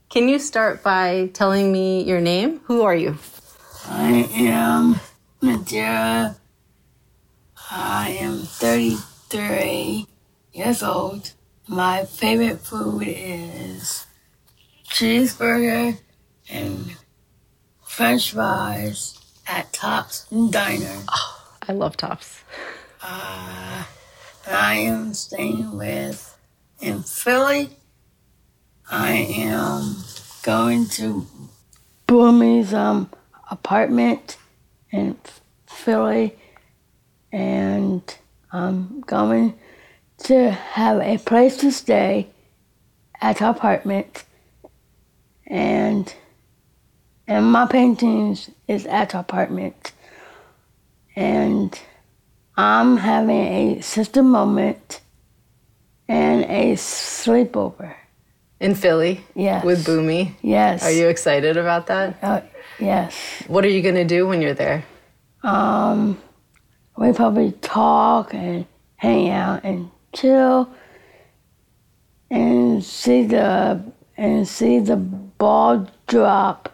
Can you start by telling me your name? Who are you? I am Madeira. I am 33 years old. My favorite food is cheeseburger and French fries at Tops Diner. I love Tops. I am staying in Philly. I am going to Boomy's apartment in Philly, and I'm going to have a place to stay at the apartment, and my paintings is at the apartment, and I'm having a sister moment and a sleepover. In Philly? Yes. With Boomy? Yes. Are you excited about that? Yes. What are you going to do when you're there? We probably talk and hang out and chill and see the ball drop,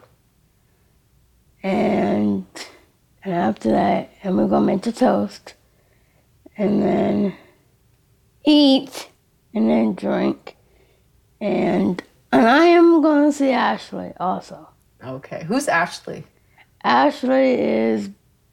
and after that, and we're gonna make the toast, and then eat, and then drink, and I am gonna see Ashley also. Okay. Who's Ashley? Ashley is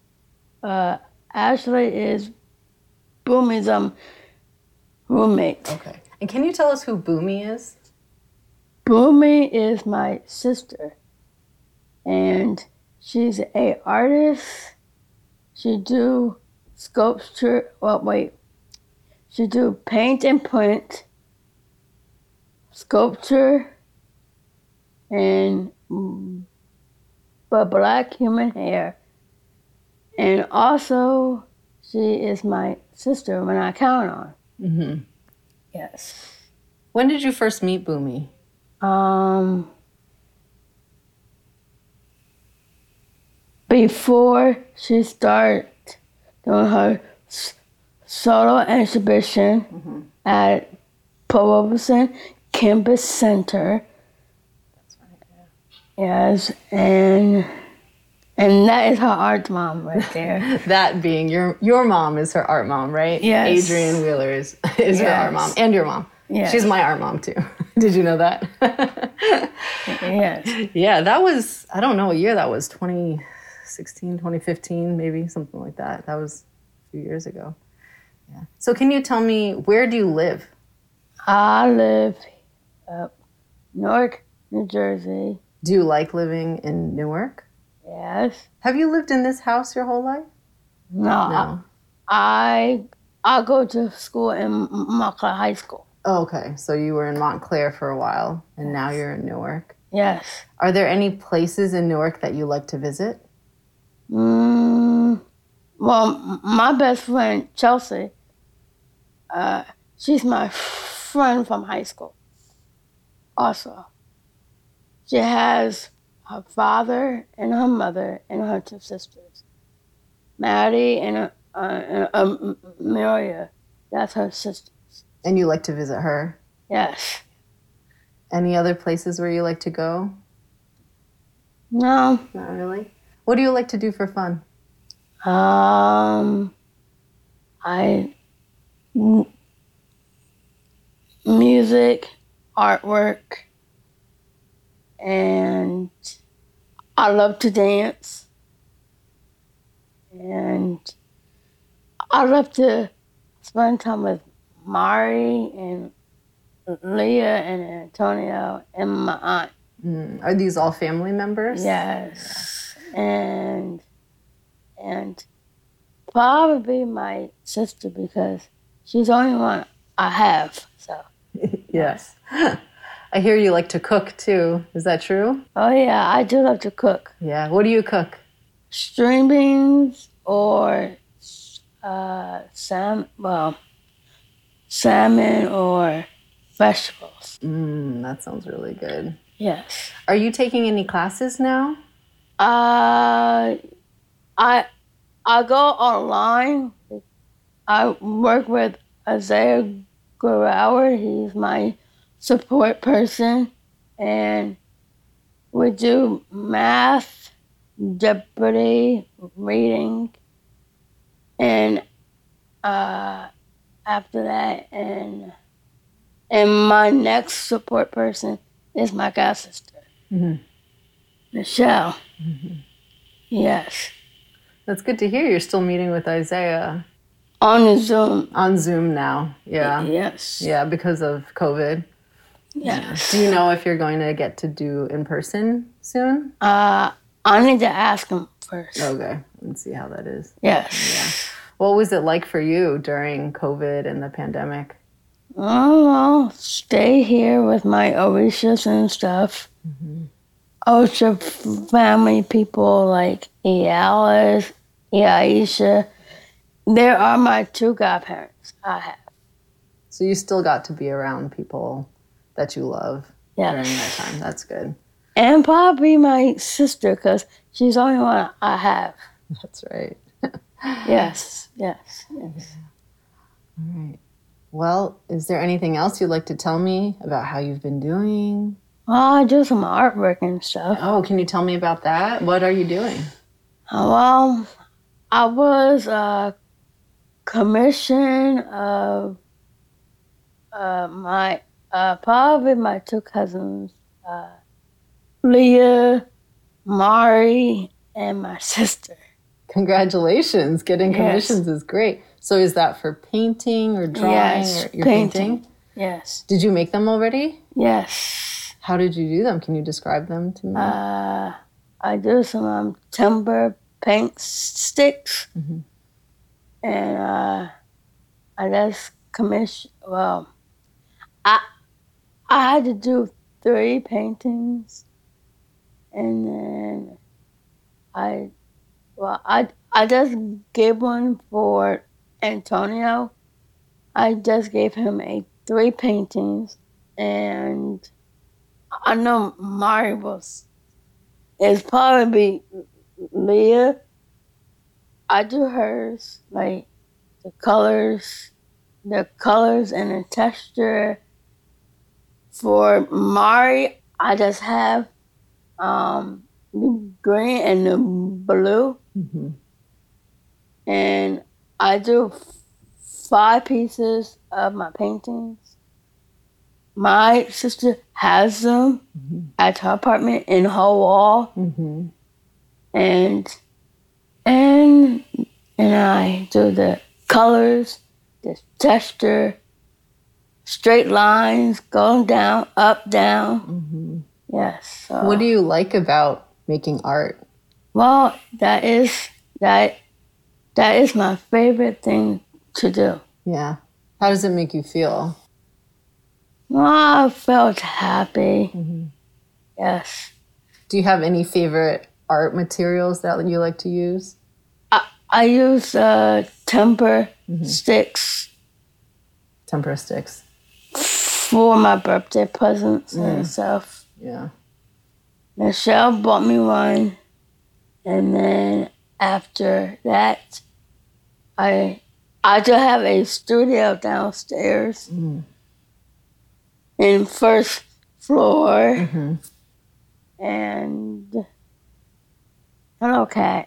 Boomy's roommate. Okay. And can you tell us who Boomy is? Boomy is my sister, and she's a artist. She do sculpture. She do paint and print, sculpture, and black human hair. And also, she is my sister when I count on. Mm-hmm. Yes. When did you first meet Boomy? Before she started doing her solo exhibition at Paul Robeson Campus Center. That's right. Yeah. Yes, and that is her art mom right there. That being your mom is her art mom, right? Yes. Adrienne Wheeler is her art mom, and your mom. Yes. She's my art mom too. Did you know that? Yes. Yeah, that was, I don't know what year that was, 2016, 2015, maybe, something like that. That was a few years ago. Yeah. So can you tell me, where do you live? I live up Newark, New Jersey. Do you like living in Newark? Yes. Have you lived in this house your whole life? No. I go to school in Montclair High School. Oh, okay. So you were in Montclair for a while, and now you're in Newark. Yes. Are there any places in Newark that you like to visit? Well, my best friend, Chelsea, she's my friend from high school. Also, she has her father and her mother and her two sisters. Maddie and Maria, that's her sisters. And you like to visit her? Yes. Any other places where you like to go? No. Not really. What do you like to do for fun? Music, artwork, and I love to dance. And I love to spend time with Mari and Leah and Antonio and my aunt. Are these all family members? Yes. And probably my sister, because she's the only one I have. So. Yes. I hear you like to cook too. Is that true? Oh yeah, I do love to cook. Yeah. What do you cook? String beans or salmon or vegetables. That sounds really good. Yes. Are you taking any classes now? I go online. I work with Isaiah Guerrero. He's my support person, and We do math, Jeopardy, reading, and after that, and my next support person is my god sister, Michelle. Yes. That's good to hear. You're still meeting with Isaiah On the Zoom. on Zoom now. Yeah. Yes. Yeah, because of COVID. Yes. Do you know if you're going to get to do in person soon? I need to ask him first. Okay. Let's see how that is. Yes. What was it like for you during COVID and the pandemic? Oh, well, stay here with my Orishas and stuff. Osha family people like Iyalis, Iaisha. There are my 2 godparents I have. So you still got to be around people that you love during that Yes. time. That's good. And probably my sister, because she's the only one I have. That's right. Yes. All right. Well, is there anything else you'd like to tell me about how you've been doing? Well, I do some artwork and stuff. Oh, can you tell me about that? What are you doing? Well, I was commissioned of my probably my 2 cousins, Leah, Mari, and my sister. Congratulations. Getting Yes. commissions is great. So is that for painting or drawing? Yes, or you're painting. Yes. Did you make them already? Yes. How did you do them? Can you describe them to me? I do some timber paint sticks, and I just commission. Well, I had to do 3 paintings, and then I just gave one for Antonio. I just gave him 3 paintings, and I know Mari is probably Leah. I do hers, like the colors and the texture. For Mari, I just have the green and the blue, and I do 5 pieces of my paintings. My sister has them at her apartment in her wall, and I do the colors, the texture, straight lines, going down, up, down. Yes. So. What do you like about making art? Well, that is my favorite thing to do. Yeah. How does it make you feel? Well, I felt happy. Yes. Do you have any favorite art materials that you like to use? I use temper sticks Tempera sticks. for my birthday presents and stuff. Yeah. Michelle bought me one, and then after that, I do have a studio downstairs in first floor, and hello cat.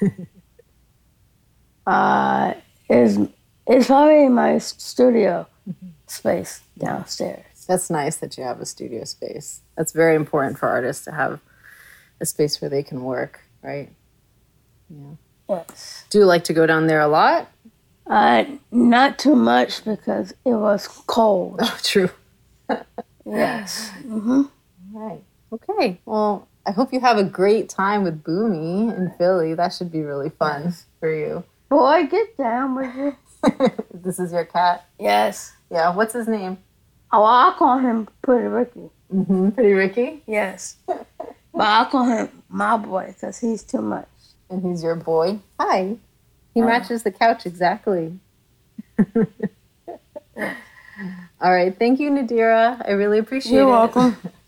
Is probably my studio space downstairs. That's nice that you have a studio space. That's very important for artists to have a space where they can work, right? Yeah. Yes. Do you like to go down there a lot? Not too much because it was cold. Oh, true. Yes. All right. Okay. Well, I hope you have a great time with Boomy in Philly. That should be really fun for you. Boy, get down with you. This is your cat? Yes. Yeah. What's his name? Oh, I'll call him Pretty Ricky. Pretty Ricky? Yes. But I'll call him my boy because he's too much. And he's your boy? Hi. He matches the couch exactly. All right. Thank you, Nadira. I really appreciate it. You're welcome.